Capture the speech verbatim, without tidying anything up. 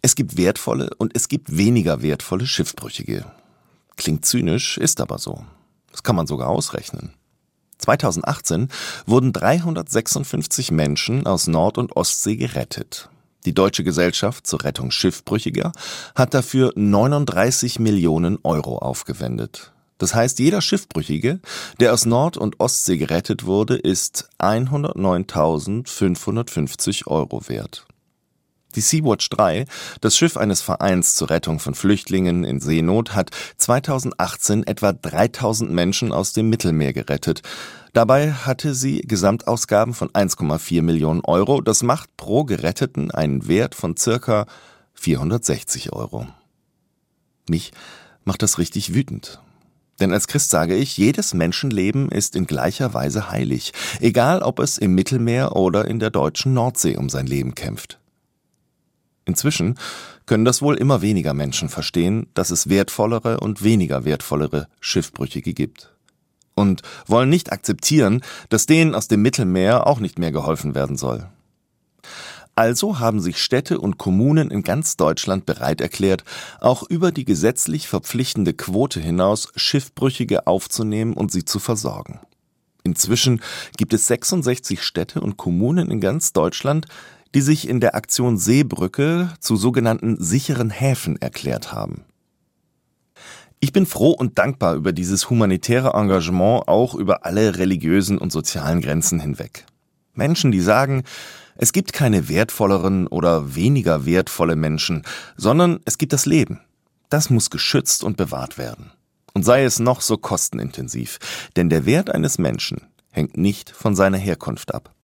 Es gibt wertvolle und es gibt weniger wertvolle Schiffbrüchige. Klingt zynisch, ist aber so. Das kann man sogar ausrechnen. zweitausendachtzehn wurden dreihundertsechsundfünfzig Menschen aus Nord- und Ostsee gerettet. Die Deutsche Gesellschaft zur Rettung Schiffbrüchiger hat dafür neununddreißig Millionen Euro aufgewendet. Das heißt, jeder Schiffbrüchige, der aus Nord- und Ostsee gerettet wurde, ist hundertneuntausendfünfhundertfünfzig Euro wert. Die Sea-Watch drei, das Schiff eines Vereins zur Rettung von Flüchtlingen in Seenot, hat zweitausendachtzehn etwa dreitausend Menschen aus dem Mittelmeer gerettet. Dabei hatte sie Gesamtausgaben von eins Komma vier Millionen Euro. Das macht pro Geretteten einen Wert von circa vierhundertsechzig Euro. Mich macht das richtig wütend. Denn als Christ sage ich, jedes Menschenleben ist in gleicher Weise heilig, egal ob es im Mittelmeer oder in der deutschen Nordsee um sein Leben kämpft. Inzwischen können das wohl immer weniger Menschen verstehen, dass es wertvollere und weniger wertvollere Schiffbrüchige gibt. Und wollen nicht akzeptieren, dass denen aus dem Mittelmeer auch nicht mehr geholfen werden soll. Also haben sich Städte und Kommunen in ganz Deutschland bereit erklärt, auch über die gesetzlich verpflichtende Quote hinaus Schiffbrüchige aufzunehmen und sie zu versorgen. Inzwischen gibt es sechsundsechzig Städte und Kommunen in ganz Deutschland, die sich in der Aktion Seebrücke zu sogenannten sicheren Häfen erklärt haben. Ich bin froh und dankbar über dieses humanitäre Engagement, auch über alle religiösen und sozialen Grenzen hinweg. Menschen, die sagen, es gibt keine wertvolleren oder weniger wertvolle Menschen, sondern es gibt das Leben. Das muss geschützt und bewahrt werden. Und sei es noch so kostenintensiv, denn der Wert eines Menschen hängt nicht von seiner Herkunft ab.